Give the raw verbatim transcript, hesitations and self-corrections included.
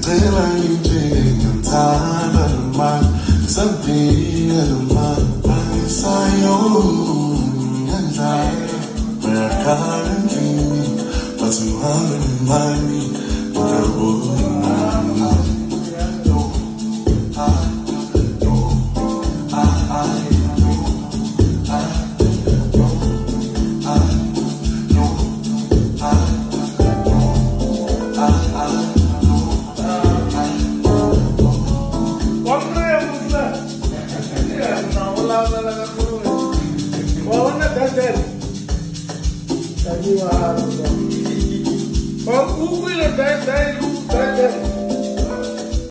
Daylight time of mine, something of mine. I saw you and I, where I can't dream, but you hung in my me, but I wouldn't.